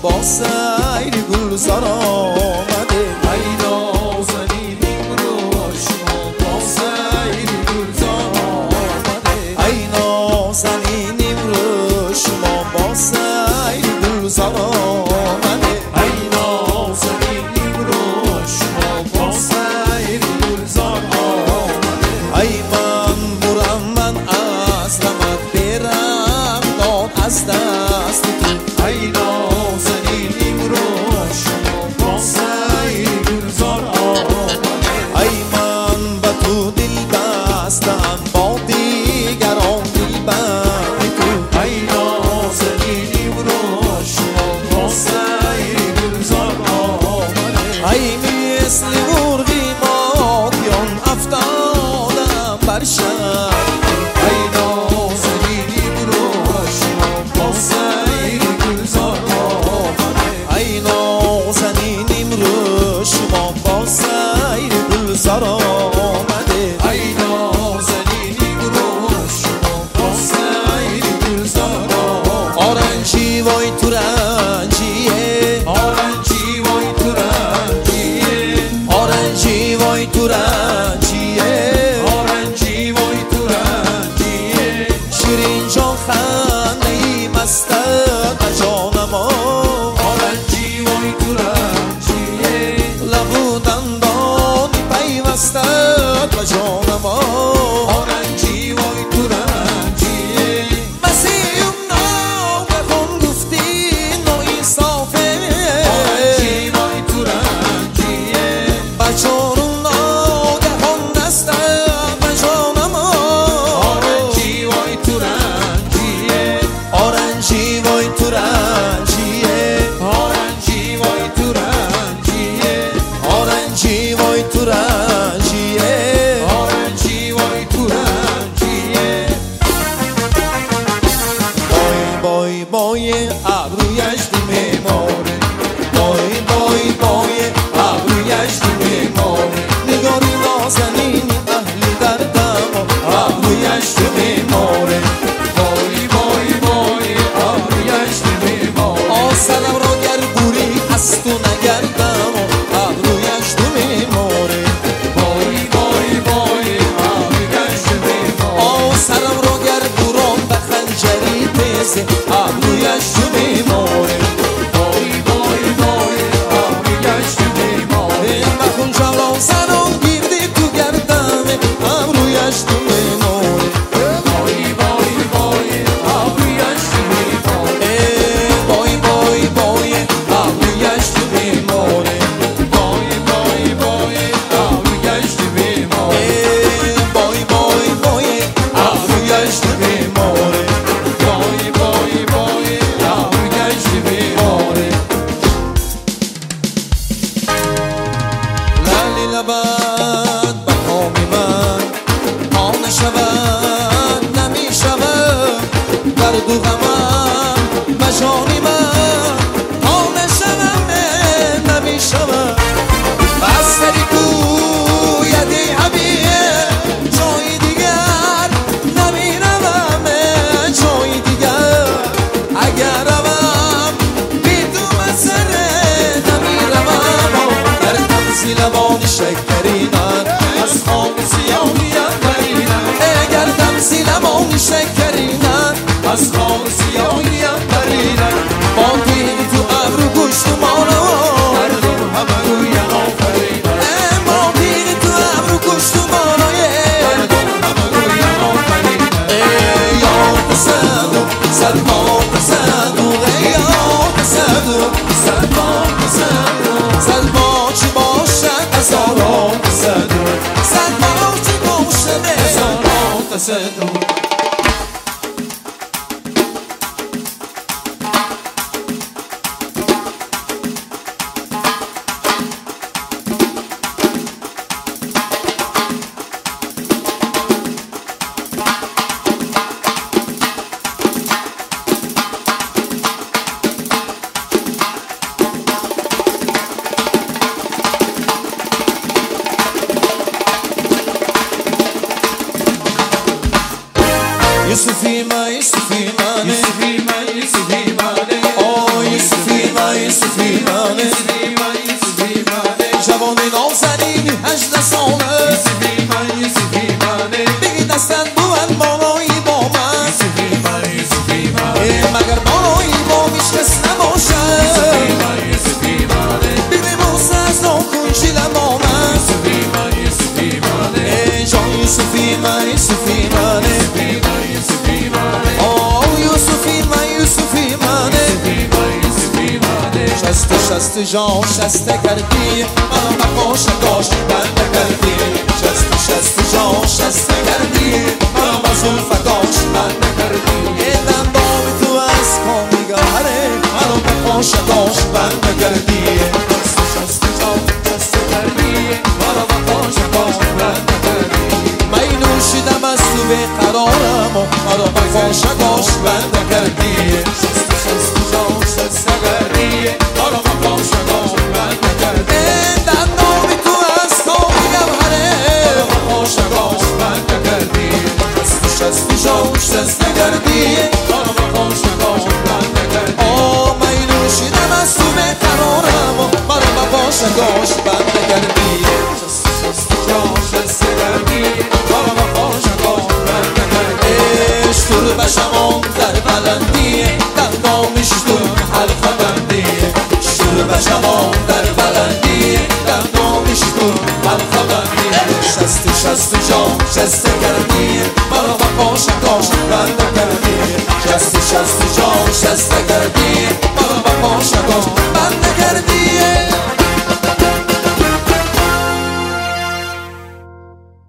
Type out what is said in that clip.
با سیر گلزار آمده. ای نازنینیم رو شما با سیر گلزار آمده. ای نازنینیم رو شما با سیر گلزار آمده. ای نازنینیم رو شما با سیر گلزار آمده. ای من برم من از رمت برم داد از دست تو. ای نازنینیم رو شما با سیر گلزار آمده. ای من به تو دل بستم با دیگران دل بندی تو. ای نازنینیم رو شما با سیر گلزار آمده. ای مثل مرغی ماکیان افتادم بر شهر. ای نازنینیم رو شما با سیر گلزار آمده. ای نازنینیم رو شما با سیر گلزار آمده. ای نازنینیم رو شما با سیر گلزار آمده. آرنجی وای تو رنجیه، آرنجی وای تو رنجیه. آرنجی وای تو رنجیه، آرنجی وای تو رنجیه. شیرین جان خنده ای مستت به جانم آرنجی وای تو رنجیه. لبو دندانی پیوستت به جانم آرنجی وای تو رنجیه. مسیحم ناگهان گفتی ناانصافه. آرنجی وای تو رنجیه. بچارم ناگهان دستت به جانم آرنجی وای تو رنجیه. آرنجی وای تو رنجیه، آرنجی وای تو رنجیه. آرنجی وای تو رنجیه. آرنجی وای تو رنجیه. بای بای ابرویش تو میماره، بای بای بای ابرویش تو میماره. نگاری نازنین اهل دردم ابرویش تو میماره. وای وای وای آبریش میماره. آسلم را گر بوری از تو نگردم ابرویش تو میماره. وای وای وای آبریش میماره. آسلم را گر بوران به خنجری تیزه ابرویش تو میماره. وای وای وای آبریش میماره. مخون جوان زنان گیردی تو گردم ابرویش تو میماره. وای وای وای آبریش میماره. بای بای بای ابرویش تو میماره. وای وای وای آبریش میماره. بای بای بای ابرویش تو میماره. وای وای وای آبریش میماره. لالی لبت به کام من تا نشود نمیشود. درد و غمم به جان من تا نشود نمیشود. بستری گویدی حبیب جای دیگر نمیروم، جای دیگر اگر روم بی تو مسره نمیروم. گردم زی لبان شکرینم از خام سیاهیم پرینم. گردم زی لبان شکرینم از خام سیاهیم پرینم. با دیدی تو ابرو گوشت و مانم مردم همه رویم آفرینم. با دیدی تو ابرو گوشت و مانم مردم همه رویم آفرینم. یاد صدو صد بار صدو یاد صدو صد بار صدو. صد بار چی باشد هزاران صدو. صد بار چی باشد هزاران صدو. Yusufima, Yusufima, Yusufima, Yusufima, oh Yusufima, یوسفی منه جوانی نازنینی 18 ساله بگی دستن بود بالایی با من مگر بالایی با میش کس نباشه بگی موسه از ناکن شیلم با من جان یوسفی من یوسفی منه آه یوسفی من یوسفی منه شست جان شسته کردی منو نقاش داشت بنده کردی شست جان شسته کردی منو مزول فداش بنده کردی دندام تو از کامیگره منو نقاش داشت بنده کردی شست جان شسته کردی منو نقاش داشت بنده کردی من نوشیدم از تو به قرارم منو نقاش داشت بنده کردی شست جان شسته کردی منو نقاش داشت بنده کردی دندام تو از کامیگره منو نقاش داشت بنده کردی شست جان شسته کردی منو نقاش داشت بنده کردی آه من نوشیدم از تو به قرارم منو نقاش داشت بنده کردی شست جان شسته کردی منو نقاش داشت بنده کردی اشتر بشمان در بلندی دندامش تو حلقه بندی اشتر بشمان در بلندی دندامش تو حلقه بندی شست جان شسته کردی منو نقاش داشت بنده کردی شست جان شسته کردی